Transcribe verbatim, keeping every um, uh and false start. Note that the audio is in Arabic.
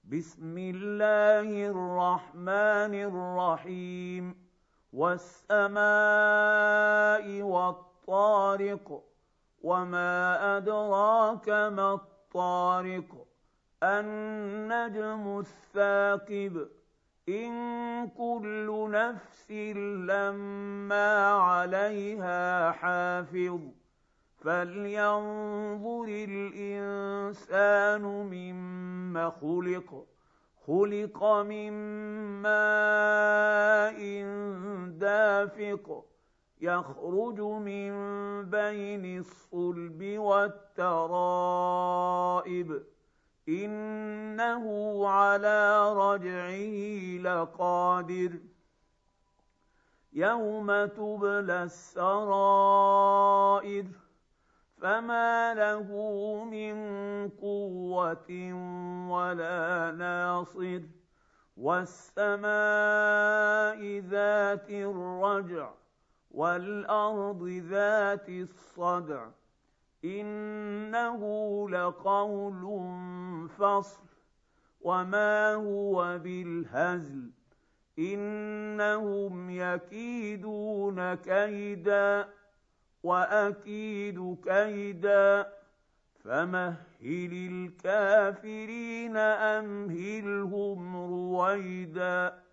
بسم الله الرحمن الرحيم والسماء والطارق وما أدراك ما الطارق النجم الثاقب إن كل نفس لما عليها حافظ فلينظر الإنسان مما خلق خلق من ماء دافق يخرج من بين الصلب والترائب إنه على رجعه لقادر يوم تبلى السرائر فما له من قوة ولا ناصر والسماء ذات الرجع والأرض ذات الصدع إنه لقول فصل وما هو بالهزل إنهم يكيدون كيدا وأكيد كيدا فمهل الكافرين أمهلهم رويدا